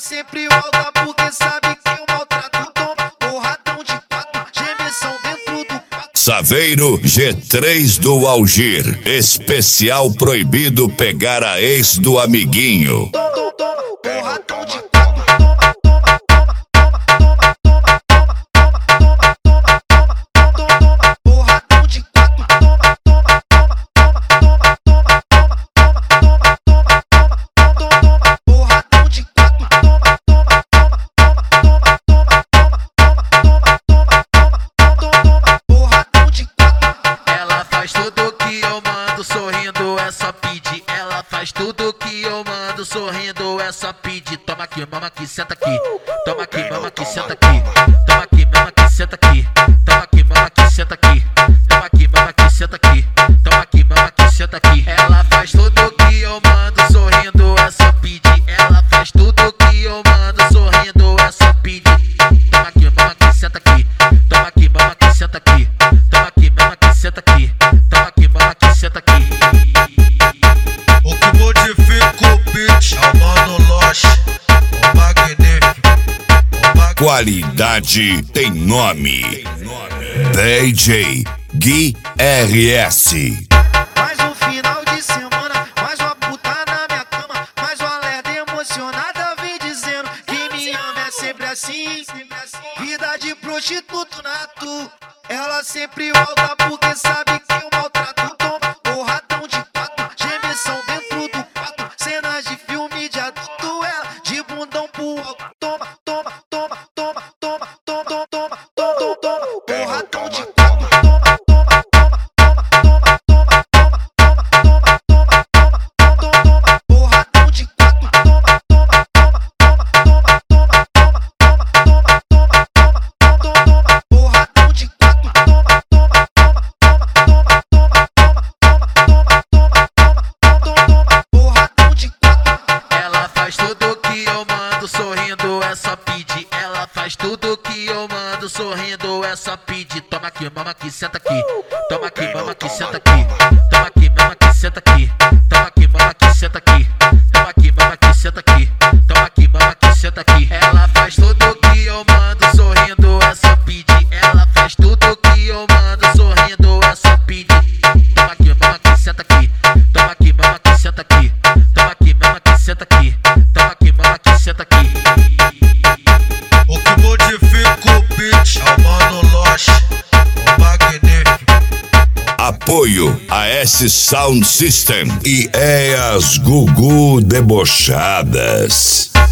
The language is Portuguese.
sempre volta porque sabe que o maltrato toma porradão de quatro, gemessão dentro do quatro. Saveiro G3 do Algir. Especial proibido pegar a ex do amiguinho. Toma, porradão de quatro. Sorrindo, é só pedir. Ela faz tudo que eu mando. Sorrindo, é só pedir. Toma aqui, mama aqui, senta aqui. Toma aqui, mama aqui, senta aqui. Toma aqui, mama aqui, senta aqui. Toma aqui, mama aqui, senta aqui. Toma aqui, mama aqui, senta aqui. Toma aqui, mama aqui, senta aqui. Ela faz tudo que eu mando. Sorrindo, é só pedir. Ela faz tudo que eu mando. Sorrindo, é só pedir. Toma aqui, mama aqui, senta aqui. Toma aqui, mama aqui, senta aqui. Toma aqui, mama aqui, senta aqui. Toma aqui, mama aqui, senta aqui. O que modifica o beat é o Mano Loche, o magnífico, Qualidade tem nome. DJ Gui RS. Mais um final de semana, mais uma puta na minha cama, mais uma lerda emocionada vem dizendo que me ama é sempre assim. Vida de prostituto nato, ela sempre volta porque sabe que o maltrato toma porradão de quatro, gemessão dentro do quatro, cenas de filme de adulto, ela de bundão pro alto, toma, toma, toma, toma, toma, toma, toma, toma, toma, toma, porradão de quatro. Sorrindo, é só pedir. Ela faz tudo que eu mando. Sorrindo, é só pedir. Toma aqui, mama aqui, senta aqui. Toma aqui, mama aqui, senta aqui. Toma aqui, mama aqui, senta aqui. Toma aqui, mama aqui, senta aqui. Toma aqui, mama aqui, senta aqui. Toma aqui, mama aqui, senta aqui. Ela faz tudo que eu mando. Sorrindo, é só pedir. Ela faz tudo que eu mando. Sorrindo, é só pedir. Toma aqui, mama aqui, senta aqui. Toma aqui, mama aqui, senta aqui. Toma aqui, mama aqui, senta aqui. Toma aqui, mama aqui, senta aqui. O que modifica o beat é o Mano Loche, o magnífico. Apoio a S Sound System e EAS Gugu Debochadas.